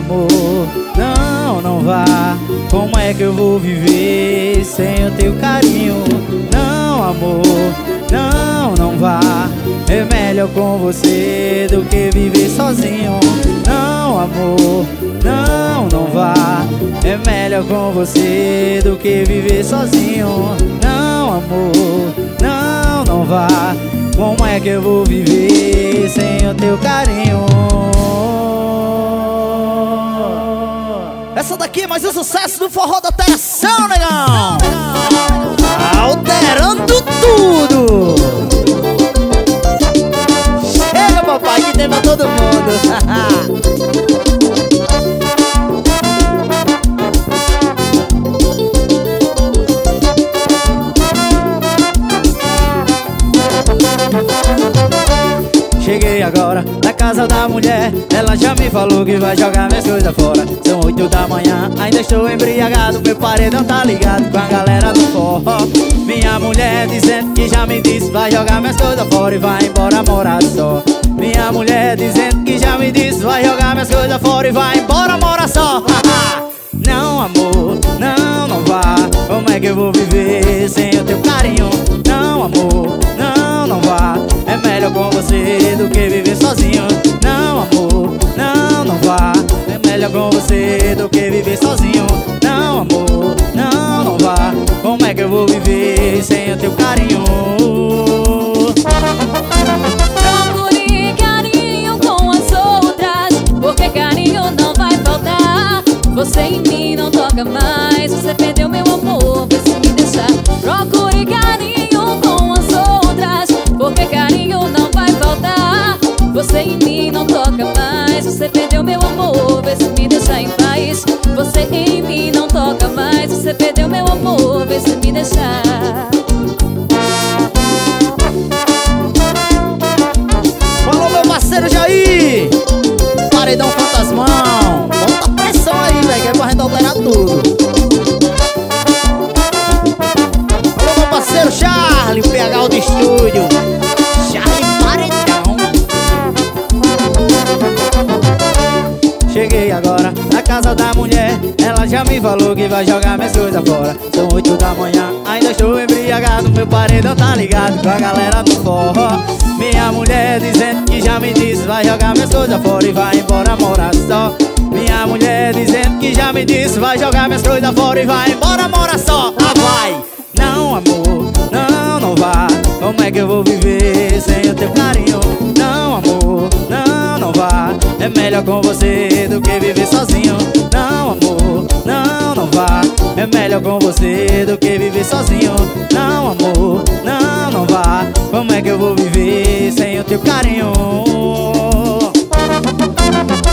amor, não, não vá. Como é que eu vou viver sem o teu carinho? Não, amor, não, não vá. É melhor com você do que viver sozinho. Não, amor, não, não vá. É melhor com você do que viver sozinho. Não, amor, não, não vá. Como é que eu vou viver sem o teu carinho? Essa daqui é mais um sucesso do Forró da Alteração, negão! Alterando tudo! Chega, papai, que tem pra todo mundo! Cheguei agora na casa da mulher, ela já me falou que vai jogar minhas coisas fora. São 8 da manhã, ainda estou embriagado, meu paredão tá ligado com a galera do forró. Minha mulher dizendo que já me disse, vai jogar minhas coisas fora e vai embora morar só. Minha mulher dizendo que já me disse, vai jogar minhas coisas fora e vai embora morar só. Não, amor, não, não vá. Como é que eu vou viver sem o teu carinho? Não, amor, não, não vá. É melhor com você do que viver sozinho. Não, amor, não, não vá. É melhor com você do que viver sozinho. Não, amor, não, não vá. Como é que eu vou viver sem o teu carinho? Procure carinho com as outras, porque carinho não vai faltar. Você em mim não toca mais, você perdeu meu amor, vê se me deixar. Procure carinho com as outras, porque carinho não vai faltar. Você em mim não toca mais, você perdeu meu amor, vê se me deixar em paz. Você em mim não toca mais, você perdeu meu amor, vê se me deixar. Falou, meu parceiro Jair! Paredão fantasmão! Bota pressão aí, velho, que é pra gente alterar tudo. Falou, meu parceiro Charlie, o PH do estúdio. Charlie Paredão. Cheguei agora na casa da mulher, ela já me falou que vai jogar minhas coisas fora. São 8 da manhã, ainda estou embriagado, meu paredão tá ligado com a galera do forró. Minha mulher dizendo que já me disse, vai jogar minhas coisas fora e vai embora morar só. Minha mulher dizendo que já me disse, vai jogar minhas coisas fora e vai embora morar só. Ah, vai! Não, amor, não, não vá. Como é que eu vou viver sem o teu carinho? Não, amor, não, não vá. É melhor com você do que viver sozinho. Não, amor, não, não vá. É melhor com você do que viver sozinho. Não, amor, não, não vá. Como é que eu vou viver sem o teu carinho?